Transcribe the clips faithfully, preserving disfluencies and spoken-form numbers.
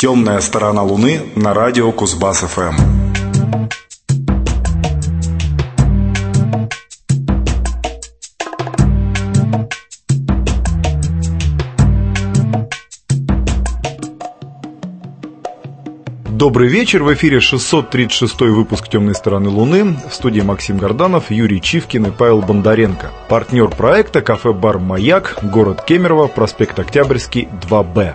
Темная сторона Луны на радио Кузбасс-ФМ. Добрый вечер, в эфире шестьсот тридцать шестой выпуск «Темной стороны Луны». В студии Максим Горданов, Юрий Чивкин и Павел Бондаренко. Партнер проекта — кафе-бар «Маяк», город Кемерово, проспект Октябрьский, два Б.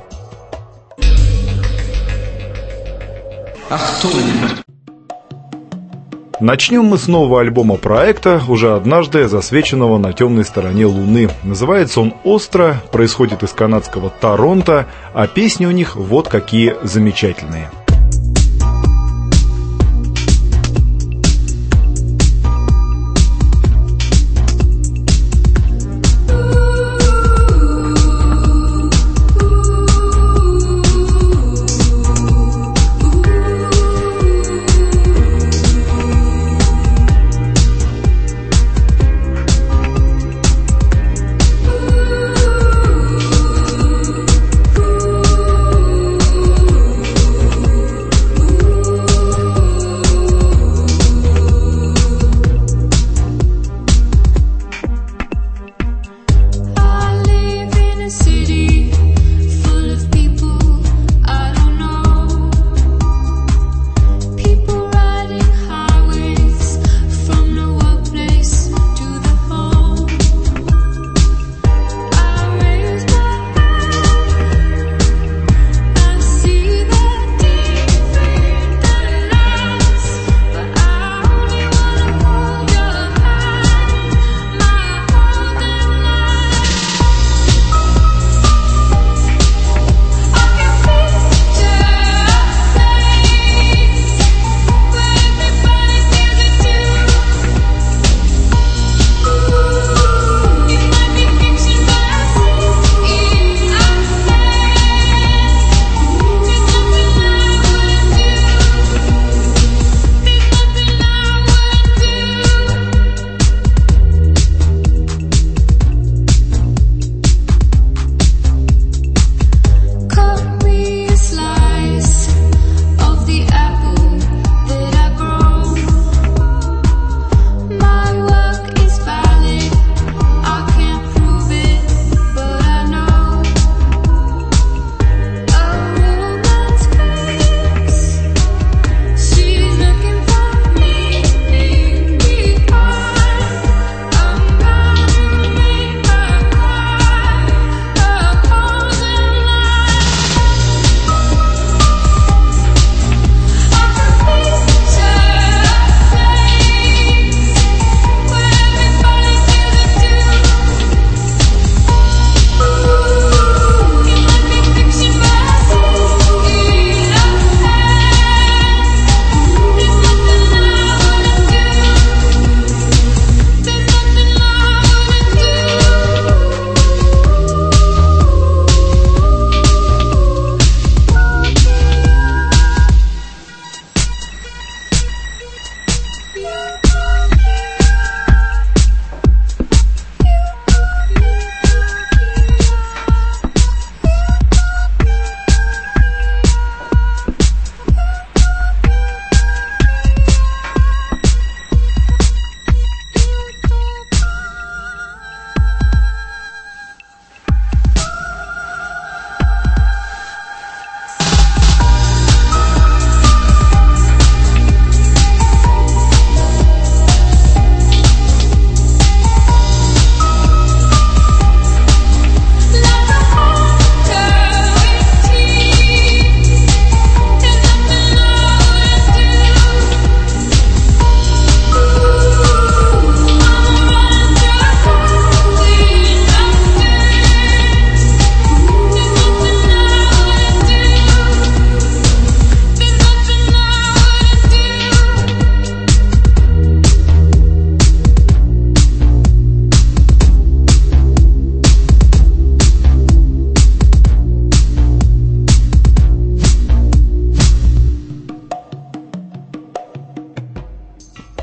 Начнем мы с нового альбома проекта, уже однажды засвеченного на темной стороне Луны. Называется он «Остро», происходит из канадского Торонто, а песни у них вот какие замечательные.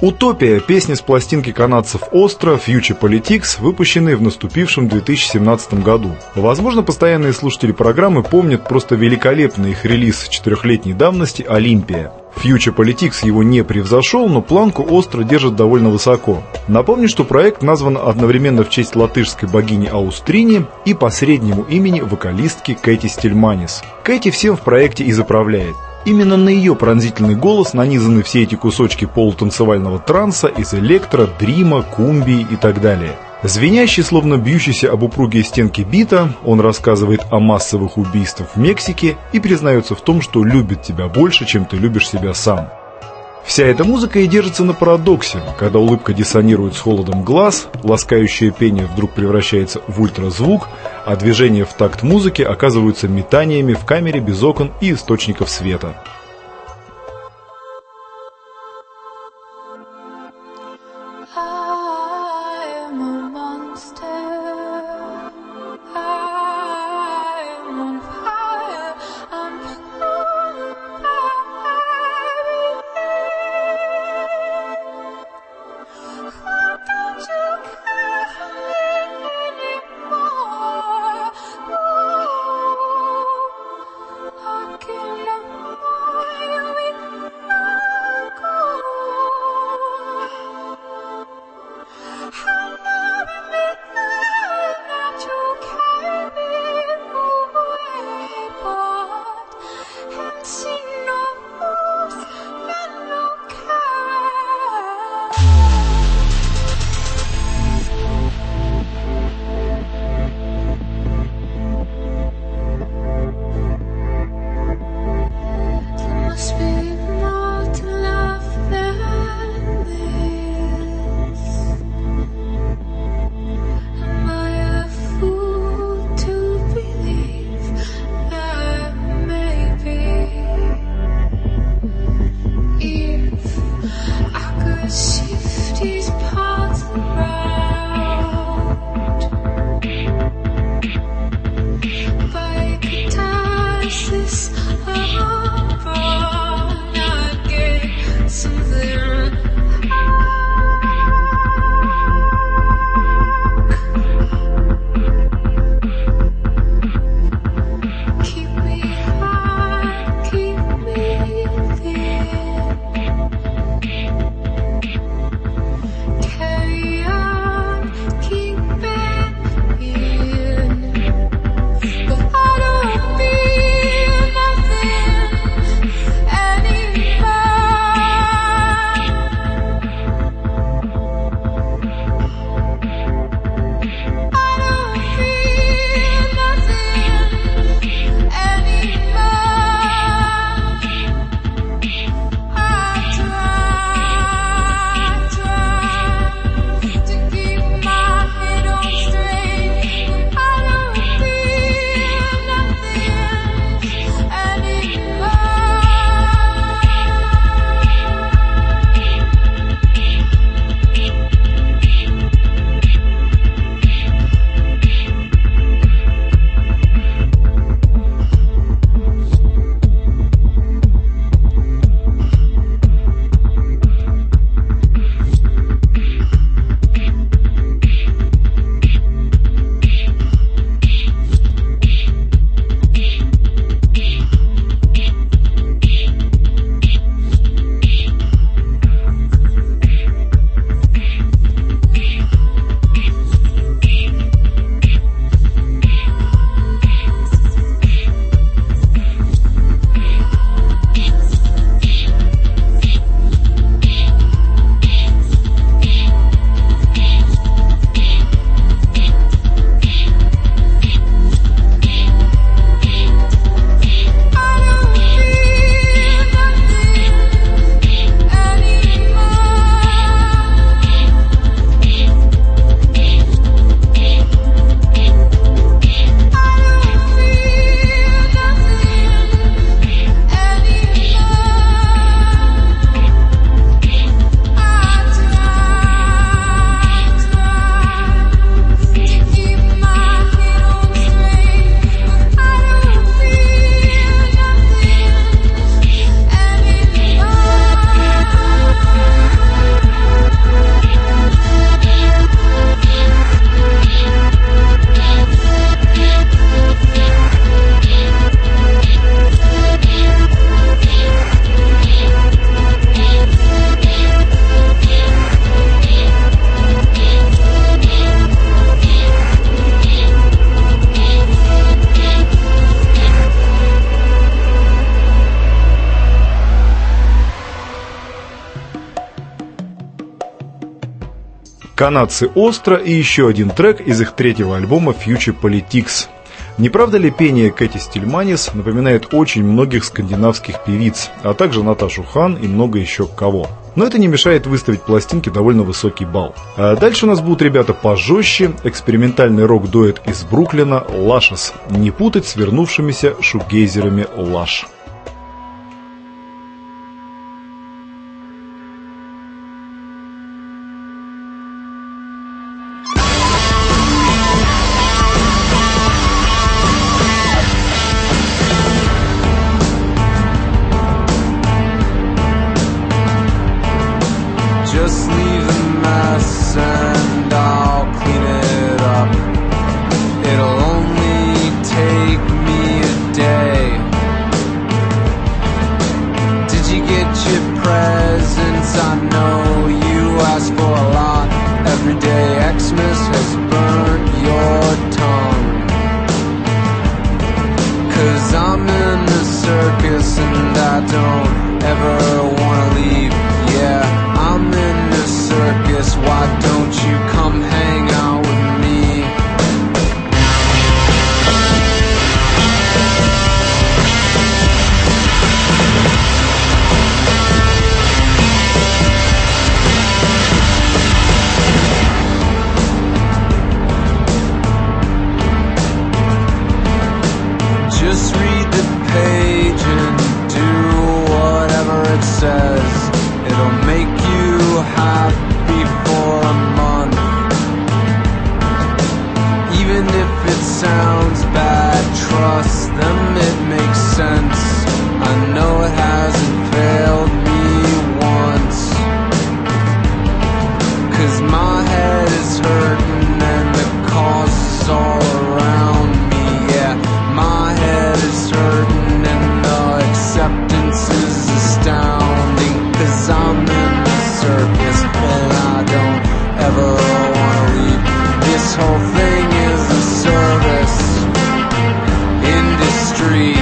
«Утопия» – песня с пластинки канадцев «Остро» Future Politics, выпущенной в наступившем две тысячи семнадцатом году. Возможно, постоянные слушатели программы помнят просто великолепный их релиз четырехлетней давности «Олимпия». Future Politics его не превзошел, но планку «Остро» держит довольно высоко. Напомню, что проект назван одновременно в честь латышской богини Аустрини и по среднему имени вокалистки Кэти Стельманис. Кэти всем в проекте и заправляет. Именно на ее пронзительный голос нанизаны все эти кусочки полутанцевального транса из электро, дрима, кумбии и так далее. Звенящий, словно бьющийся об упругие стенки бита, он рассказывает о массовых убийствах в Мексике и признается в том, что любит тебя больше, чем ты любишь себя сам. Вся эта музыка и держится на парадоксе, когда улыбка диссонирует с холодом глаз, ласкающее пение вдруг превращается в ультразвук, а движения в такт музыки оказываются метаниями в камере без окон и источников света. But I don't feel nothing. Канадцы «Остро» и еще один трек из их третьего альбома «Future Politics». Не правда ли пение Кэти Стильманис напоминает очень многих скандинавских певиц, а также Наташу Хан и много еще кого? Но это не мешает выставить пластинке довольно высокий балл. А дальше у нас будут ребята пожестче, экспериментальный рок-дуэт из Бруклина «Lashes». Не путать с вернувшимися шугейзерами «Lush». Just leave the mess and I'll clean it up. It'll only take me a day. Did you get your presents? I know you ask for a lot. Every day Xmas has burnt your tongue. Cause I'm in the circus and I don't ever wanna leave. Yeah, I'm in the circus, why don't you come hang out with me? Just read the page and do whatever it says. It'll make you happy for a month. Even if it sounds bad, trust them, it makes sense. I know it hasn't failed me once. Cause my head is hurting and the cause is all around me. Yeah, my head is hurting and the acceptance is astounding. Cause I'm in the circus and I don't ever wanna leave. This whole thing is a service industry.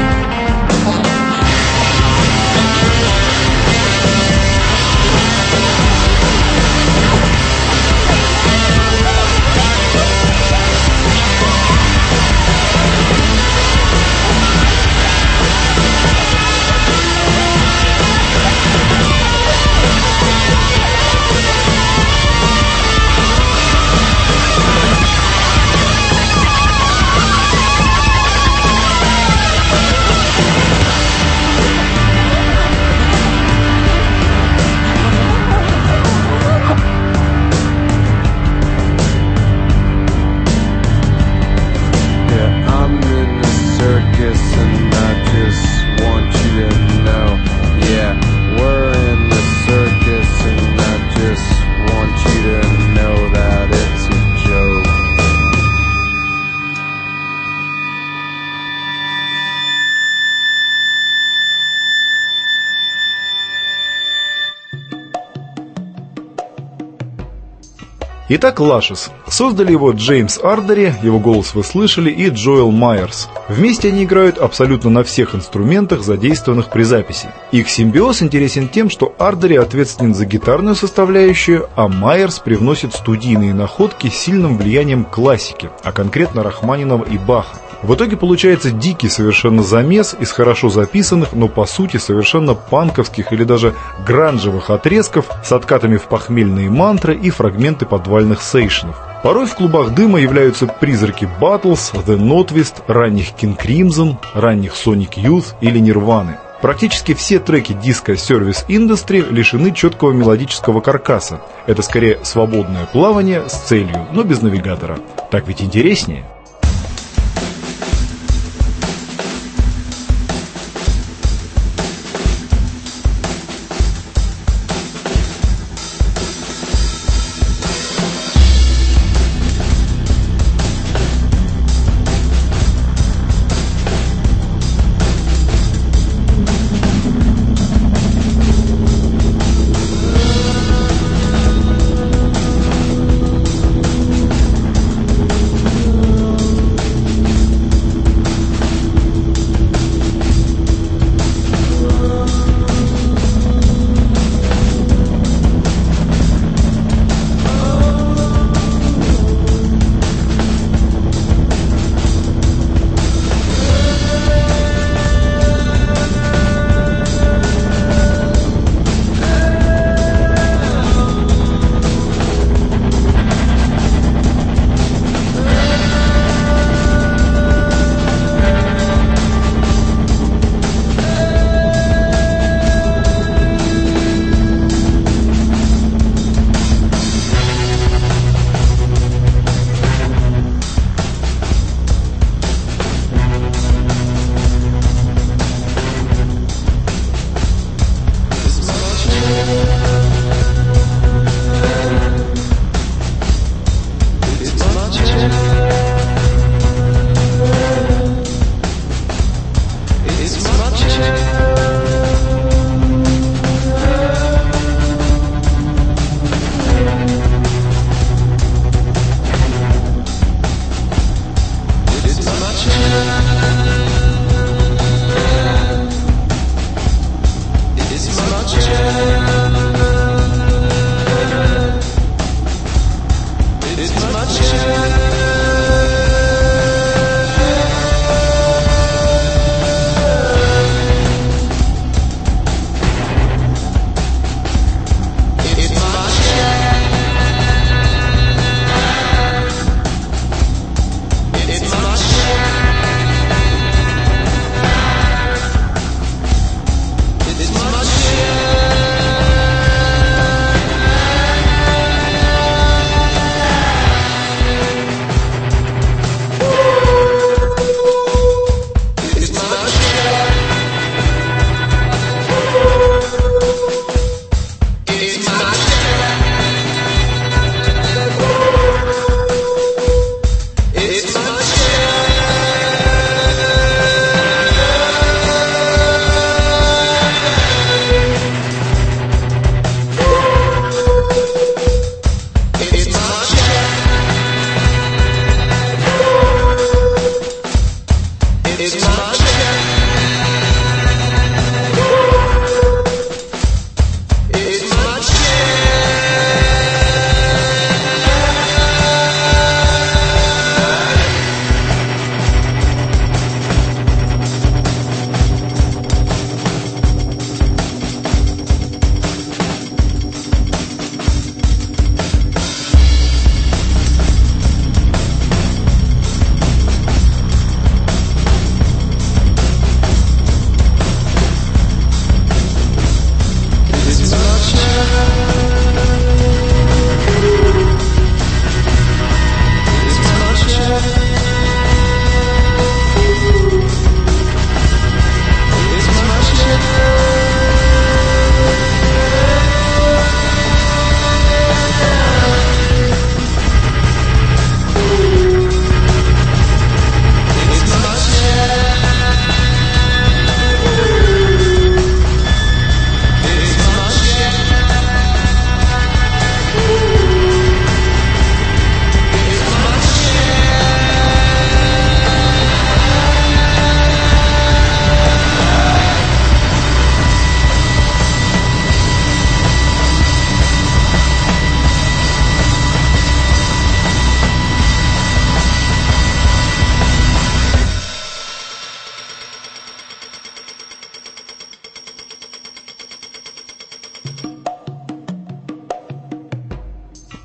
Итак, Lashes. Создали его Джеймс Ардери, его голос вы слышали, и Джоэл Майерс. Вместе они играют абсолютно на всех инструментах, задействованных при записи. Их симбиоз интересен тем, что Ардери ответственен за гитарную составляющую, а Майерс привносит студийные находки с сильным влиянием классики, а конкретно Рахманинова и Баха. В итоге получается дикий совершенно замес из хорошо записанных, но по сути совершенно панковских или даже гранжевых отрезков с откатами в похмельные мантры и фрагменты подвальных сейшенов. Порой в клубах дыма являются призраки Battles, The Notwist, ранних King Crimson, ранних Sonic Youth или Nirvana. Практически все треки диска Service Industry лишены четкого мелодического каркаса. Это скорее свободное плавание с целью, но без навигатора. Так ведь интереснее.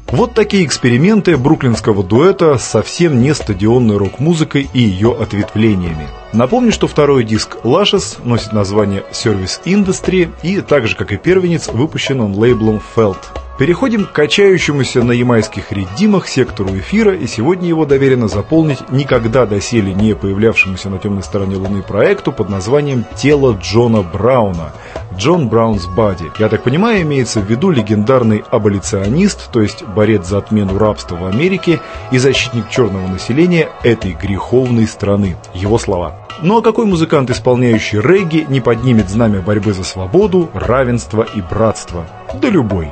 Вот такие эксперименты бруклинского дуэта с совсем не стадионной рок-музыкой и ее ответвлениями. Напомню, что второй диск Lashes носит название Service Industry и, так же как и первенец, выпущен он лейблом Felt. Переходим к качающемуся на ямайских риддимах сектору эфира, и сегодня его доверено заполнить никогда доселе не появлявшемуся на темной стороне Луны проекту под названием «Тело Джона Брауна» – «John Brown's Body». Я так понимаю, имеется в виду легендарный аболиционист, то есть борец за отмену рабства в Америке и защитник черного населения этой греховной страны. Его слова. Ну а какой музыкант, исполняющий регги, не поднимет знамя борьбы за свободу, равенство и братство? Да любой.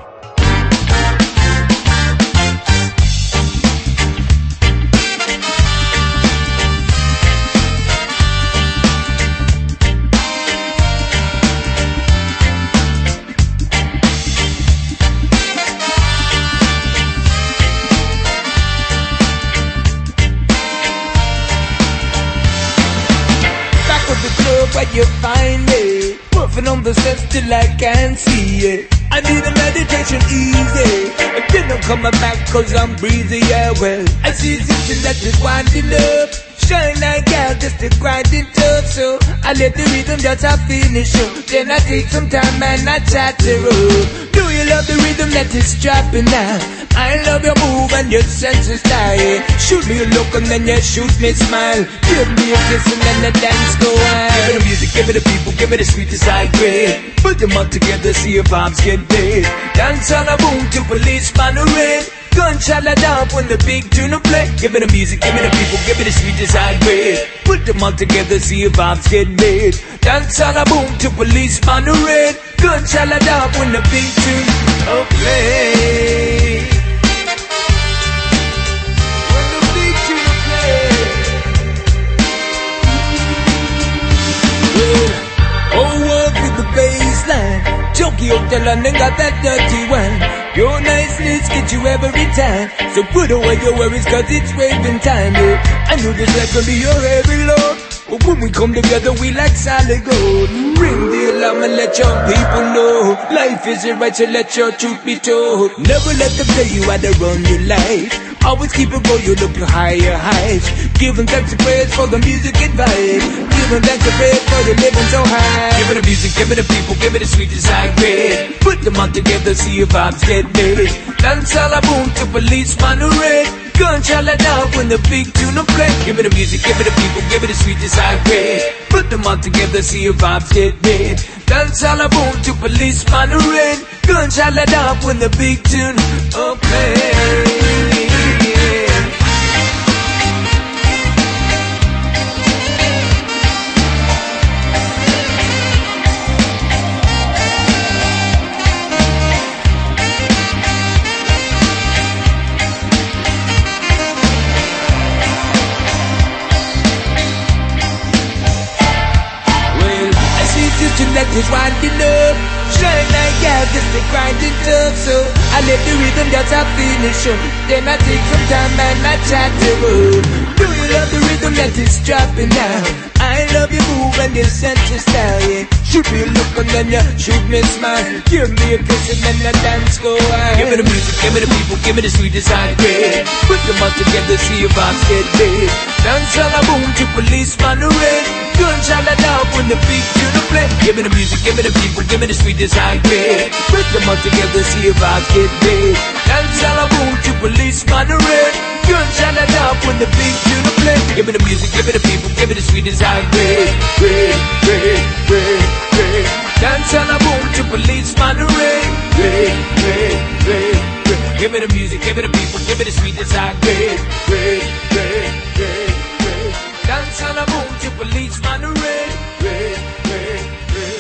Where you find me, working on the steps till I can see it. I need a meditation easy, and then I'm coming back cause I'm breezy, yeah, well, I see something that is winding up, shine like gal just to grind it up, so I let the rhythm just a finish up, then I take some time and I chat it up. Do you love the rhythm that is dropping now? I love your move and your sense of style. Shoot me a look and then you shoot me a smile. Give me a kiss and then the dance go on. Give me the music, give me the people, give me the sweetest high grade. Put them all together, see if vibes get paid. Dance on a boom to policeman a red. Gunshot let up when the big tune will play. Give me the music, give me the people, give me the sweetest high grade. Put them all together, see if vibes get made. Dance on a boom to policeman a red. Gunshot let up when the big tune will play. Tokyo to London got that dirty one. Your niceness gets you every time. So put away your worries cause it's waving time, yeah. I know this life can be your heavy load, but when we come together we like solid gold. Bring the alarm and let your people know life isn't right, so let your truth be told. Never let them tell you how to run your life. Always keep it going up to higher heights. Giving thanks and prayers for the music and vibe. Giving thanks and prayers for the living so high. Give me the music, give me the people, give me the sweetest high grade. Put them all together, see if vibes get made. Dance all a boom to policeman a red. Gunshot let off when the big tune will play. Give me the music, give me the people, give me the sweetest high grade. Put them all together, see if vibes get made. Dance all a boom to policeman a red. Gunshot let off when the big tune will play. That is winding up, shine like gal just to grind it up. So I let the rhythm just a finish up, then I take some time and I chat to her. Do you love the rhythm that is dropping now? I love your move and your sense of style, yeah. Shoot me a look and then you shoot me a smile. Give me a kiss and then the dance go on. Give me the music, give me the people, give me the sweetest high grade. Put them all together, see if vibes get paid. Dance on a boom to policeman a red. Gunshot let out when the beat tune will play. Give me the music, give me the people, give me the sweetest high grade. Put them all together, see if vibes get paid. Dance on a boom to policeman a red. Gunshot let out when the beat tune will play. Give me the music, give me the people, give me the sweetest high grade. Red, red, red, red. Dance on a boom to policeman a red. Red, red, red, red. Give me the music, give me the people, give me the sweetest high grade. Red, red, red, red. Dance on a boom to policeman a red. Red, red, red.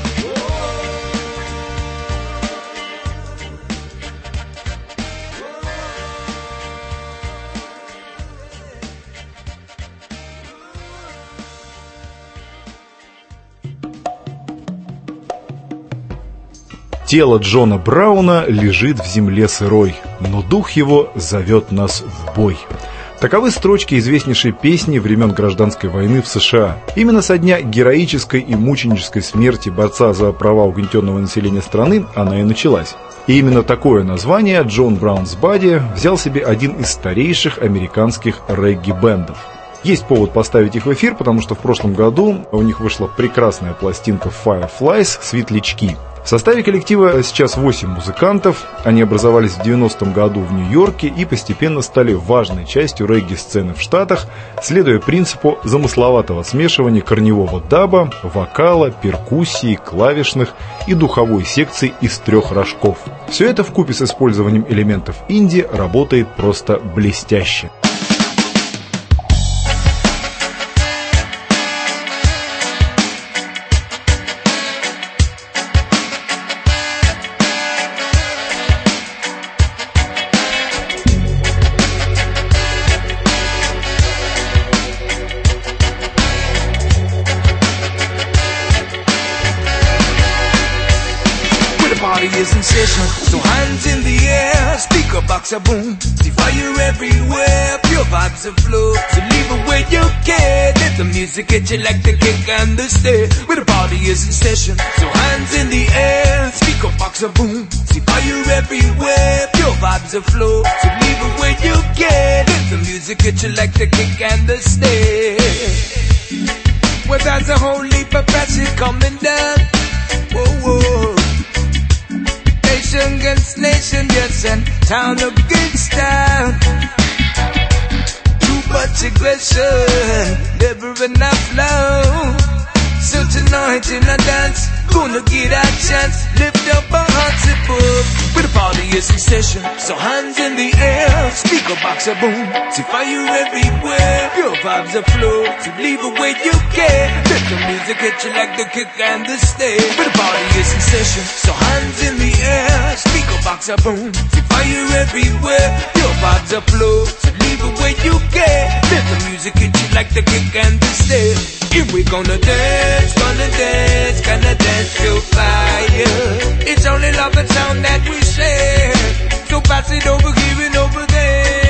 Тело Джона Брауна лежит в земле сырой, но дух его зовет нас в бой. Таковы строчки известнейшей песни времен Гражданской войны в США. Именно со дня героической и мученической смерти борца за права угнетенного населения страны она и началась. И именно такое название Джон Браунс Бадди взял себе один из старейших американских регги-бендов. Есть повод поставить их в эфир, потому что в прошлом году у них вышла прекрасная пластинка Fireflies «Светлячки». В составе коллектива сейчас восемь музыкантов. Они образовались в девяностом году в Нью-Йорке и постепенно стали важной частью регги-сцены в Штатах, следуя принципу замысловатого смешивания корневого даба, вокала, перкуссии, клавишных и духовой секций из трех рожков. Все это вкупе с использованием элементов инди работает просто блестяще. Is in session, so hands in the air, speaker box a boom, see fire everywhere, pure vibes aflow, so leave it where you can, let the music hit you like the kick and the stare, where the party is in session, so hands in the air, speaker box a boom, see fire everywhere, pure vibes aflow, so leave it where you can, let the music hit you like the kick and the stare. Well, there's a whole heap of pressure coming down, whoa, whoa. Nation against nation, yes, and town against town. Too much aggression, never enough love. So tonight in a dance, gonna get our chance. Lift up our hearts above, where the party is in session. So hands in the air, speaker box a boom. See fire everywhere, pure vibes aflow. So leave it where you can. Let the music hit you like the kick and the stay. Where the party is in session. So hands in the air, speaker box a boom. See fire everywhere, pure vibes aflow. So leave it where you can. Let the music hit you like the kick and the stay. Here we gonna dance, gonna dance, gonna dance till fire. It's only love and sound that we share. So pass it over here and over there.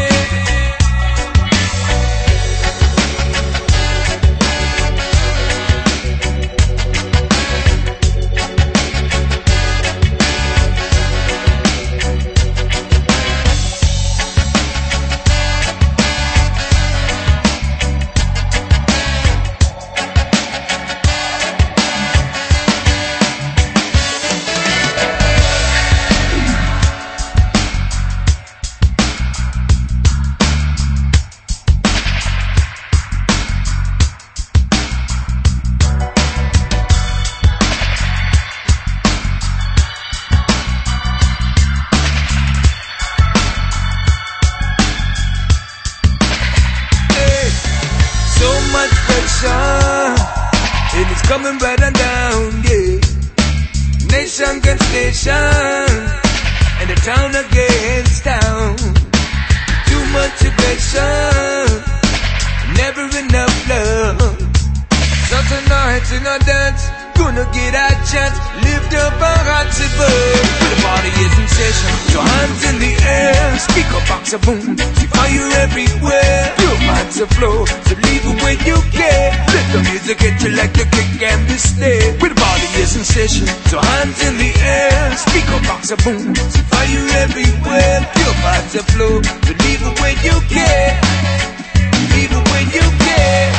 Coming right on down, yeah. Nation against nation, and the town against town. Too much aggression, never enough love. So tonight in a dance, gonna get our chance. Lift up our hearts above, where the party is in session. So hands in the air, speaker box a boom. See fire everywhere, pure vibes aflow. So leave it where you can. Let the music hit you like the kick and the stay. Where the party is in session. So hands in the air, speaker box a boom. See fire everywhere, pure vibes aflow. So leave it where you can. Leave it where you can.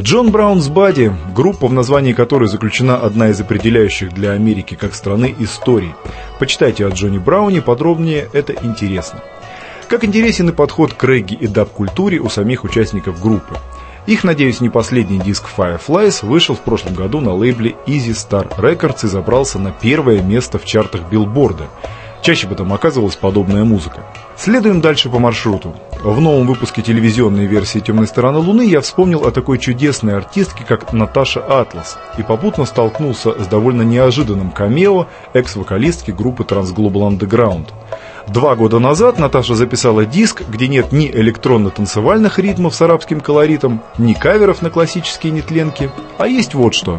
John Brown's Body – группа, в названии которой заключена одна из определяющих для Америки как страны историй. Почитайте о Джонни Брауне подробнее, это интересно. Как интересен и подход к регги и даб-культуре у самих участников группы. Их, надеюсь, не последний диск Fireflies вышел в прошлом году на лейбле Easy Star Records и забрался на первое место в чартах Билборда. Чаще бы там оказывалась подобная музыка. Следуем дальше по маршруту. В новом выпуске телевизионной версии «Темной стороны Луны» я вспомнил о такой чудесной артистке, как Наташа Атлас, и попутно столкнулся с довольно неожиданным камео экс-вокалистки группы Transglobal Underground. Два года назад Наташа записала диск, где нет ни электронно-танцевальных ритмов с арабским колоритом, ни каверов на классические нетленки, а есть вот что.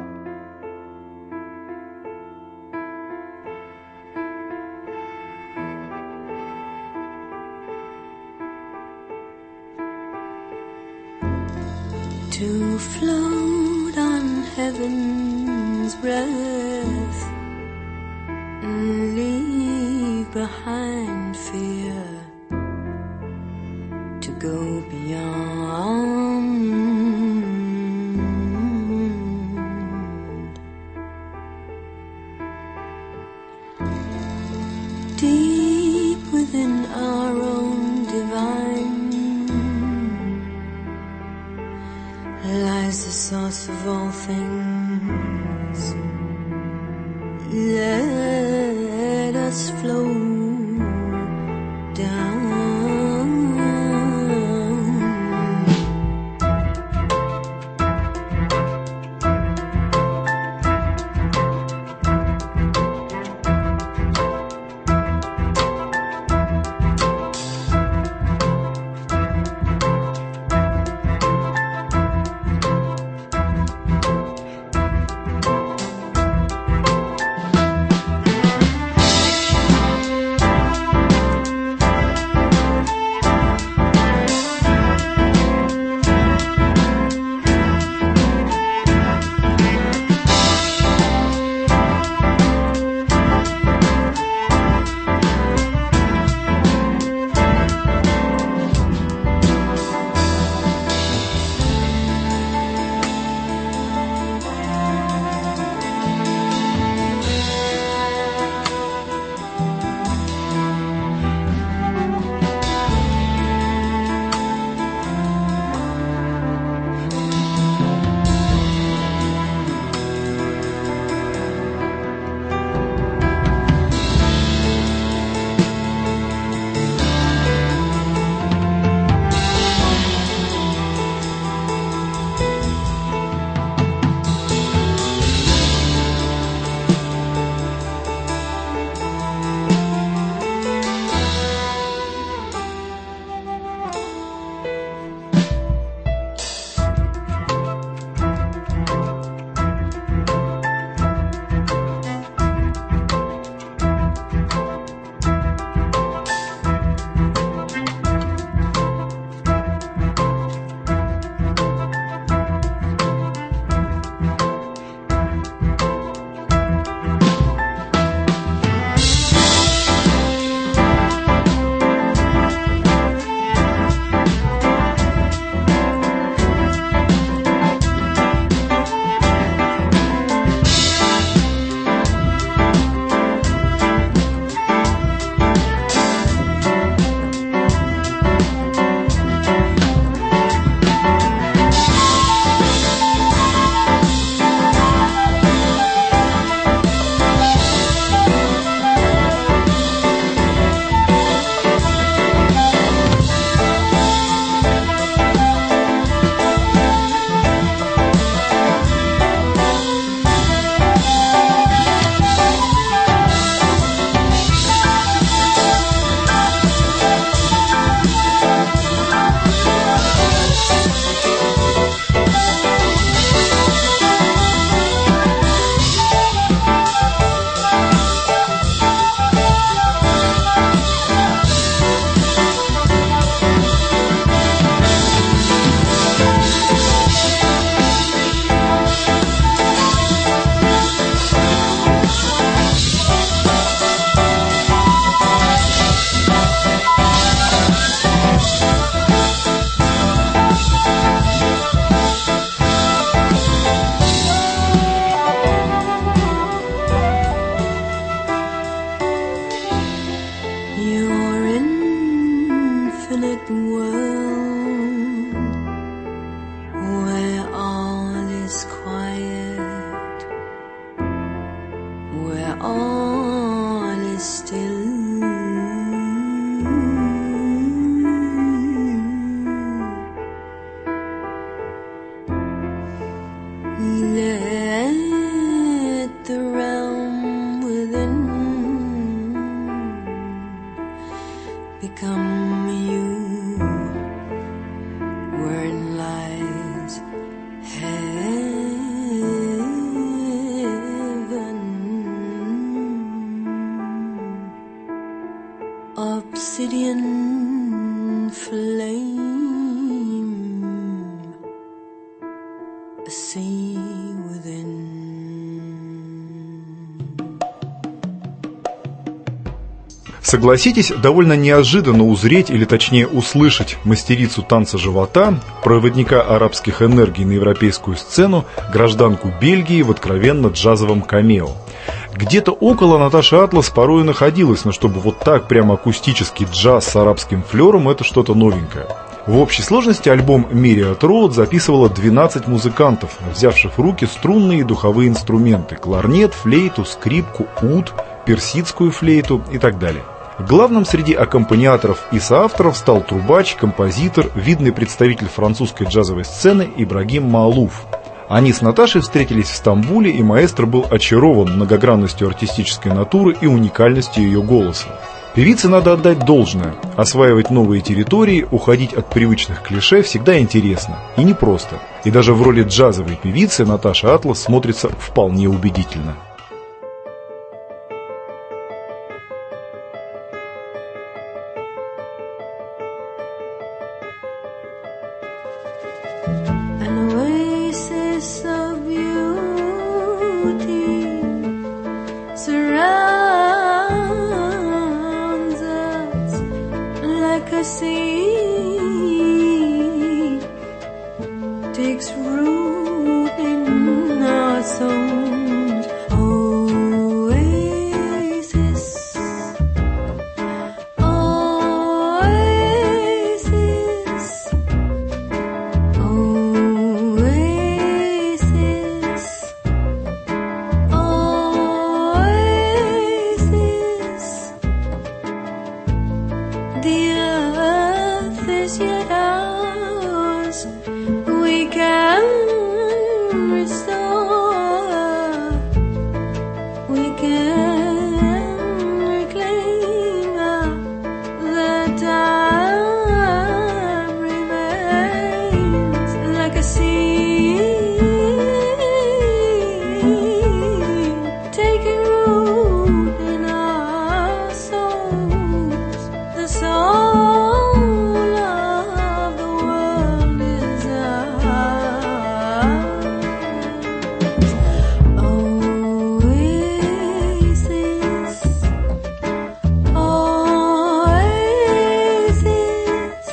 To float on heaven's breath and leave behind fear, to go beyond. Deep within our own divine lies the source of all things. Let us flow down. Let the realm within become you, wherein lies heaven. Obsidian flame, a sea within. Согласитесь, довольно неожиданно узреть, или точнее услышать мастерицу танца живота, проводника арабских энергий на европейскую сцену, гражданку Бельгии в откровенно джазовом камео. Где-то около Наташи Атлас порой находилась, но чтобы вот так прямо акустический джаз с арабским флером — это что-то новенькое. В общей сложности альбом Myriad Road записывало двенадцать музыкантов, взявших в руки струнные и духовые инструменты — кларнет, флейту, скрипку, уд, персидскую флейту и так далее. Главным среди аккомпаниаторов и соавторов стал трубач, композитор, видный представитель французской джазовой сцены Ибрагим Маалуф. Они с Наташей встретились в Стамбуле, и маэстро был очарован многогранностью артистической натуры и уникальностью ее голоса. Певице надо отдать должное. Осваивать новые территории, уходить от привычных клише всегда интересно. И непросто. И даже в роли джазовой певицы Наташа Атлас смотрится вполне убедительно. Takes root in our souls. Oasis, oasis, oasis, oasis. The earth is yet ours. We can restore, we can reclaim the time remains like a sea, taking root in our souls. The soul of the world is ours. Oasis, oasis,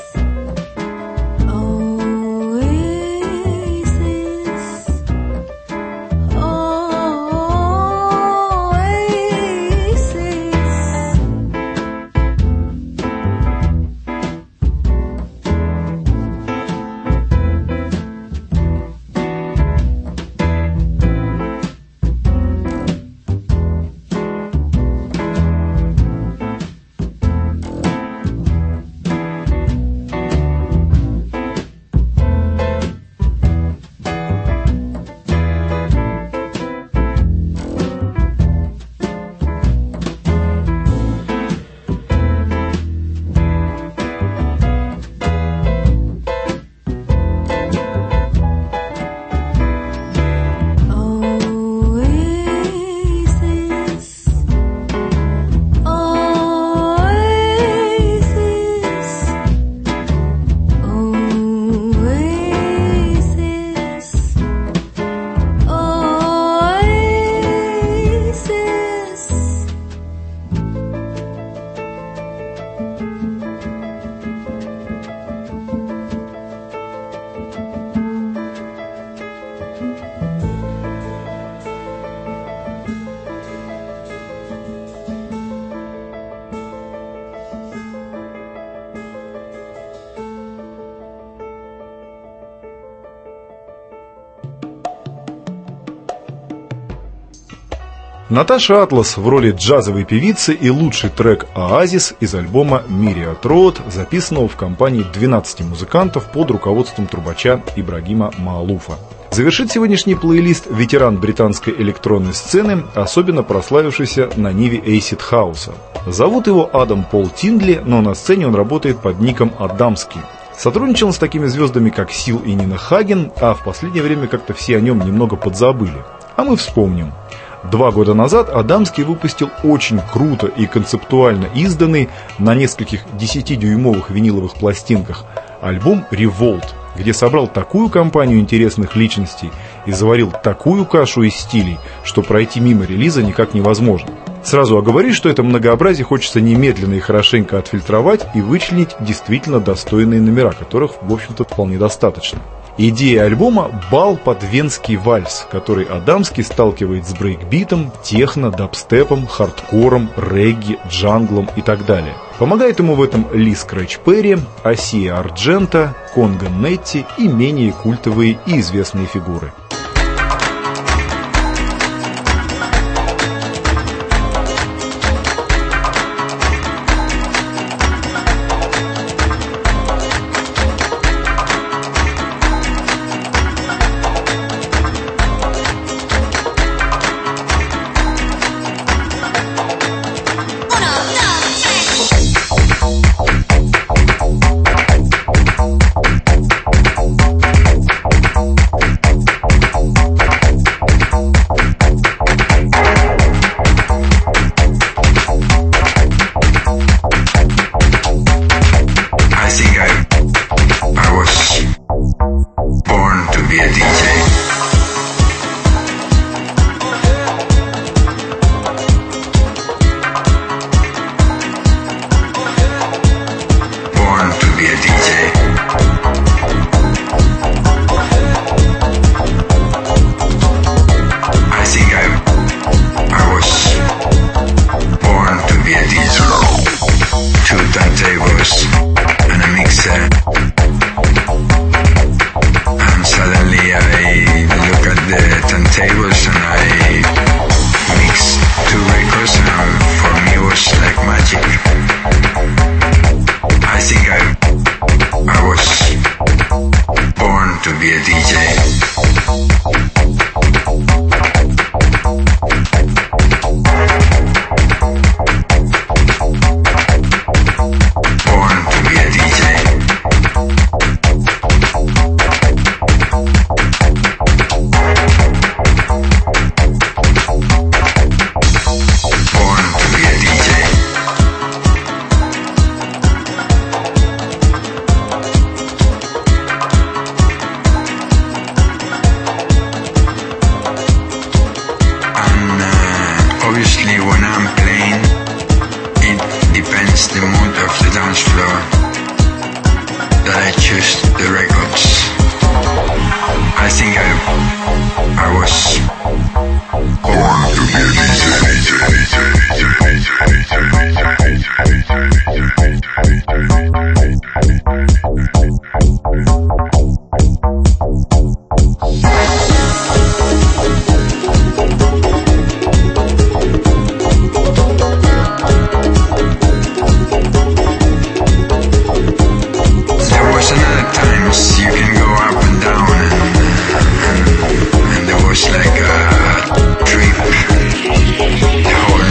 oasis, oasis. Наташа Атлас в роли джазовой певицы и лучший трек «Оазис» из альбома Myriad Road, записанного в компании двенадцати музыкантов под руководством трубача Ибрагима Маалуфа. Завершит сегодняшний плейлист ветеран британской электронной сцены, особенно прославившийся на ниве эйсид хауса. Зовут его Адам Пол Тиндли, но на сцене он работает под ником Адамский. Сотрудничал с такими звездами, как Сил и Нина Хаген, а в последнее время как-то все о нем немного подзабыли. А мы вспомним. Два года назад Адамский выпустил очень круто и концептуально изданный на нескольких десятидюймовых виниловых пластинках альбом «Револт», где собрал такую компанию интересных личностей и заварил такую кашу из стилей, что пройти мимо релиза никак невозможно. Сразу оговорюсь, что это многообразие хочется немедленно и хорошенько отфильтровать и вычленить действительно достойные номера, которых, в общем-то, вполне достаточно. Идея альбома – бал под венский вальс, который Адамский сталкивает с брейкбитом, техно, дабстепом, хардкором, регги, джанглом и так далее. Помогает ему в этом Ли Скрэч Перри, Асия Арджента, Конго Нетти и менее культовые и известные фигуры. Like a trip, the whole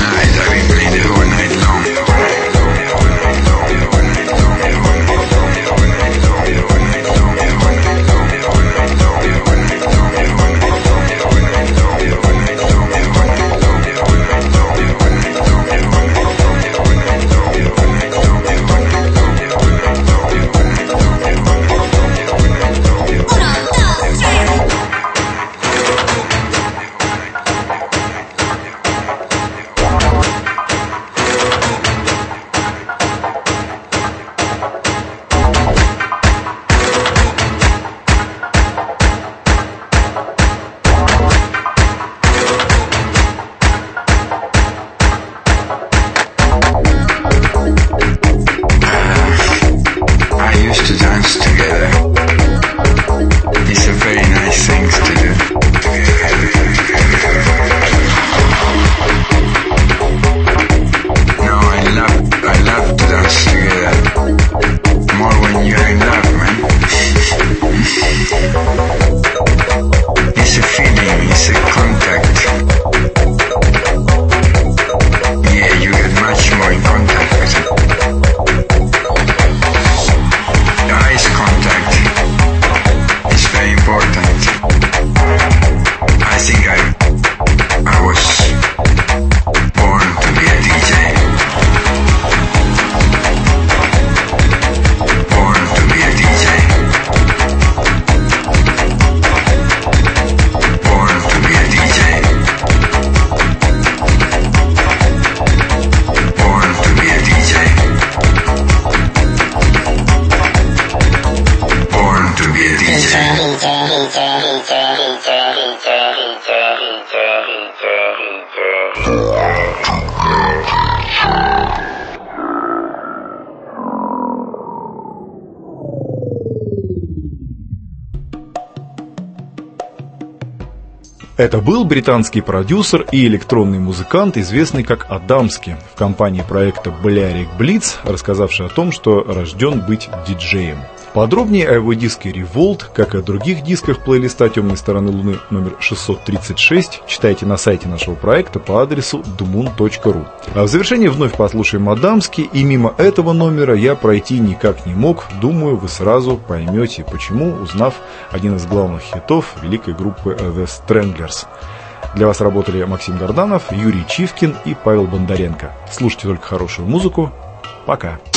Это был британский продюсер и электронный музыкант, известный как Адамски, в компании проекта Balearic Blitz, рассказавший о том, что рожден быть диджеем. Подробнее о его диске Revolt, как и о других дисках плейлиста «Темной стороны Луны» номер шестьсот тридцать шесть, читайте на сайте нашего проекта по адресу дмун точка ру. А в завершение вновь послушаем Адамски, и мимо этого номера я пройти никак не мог. Думаю, вы сразу поймете, почему, узнав один из главных хитов великой группы The Stranglers. Для вас работали Максим Горданов, Юрий Чивкин и Павел Бондаренко. Слушайте только хорошую музыку. Пока.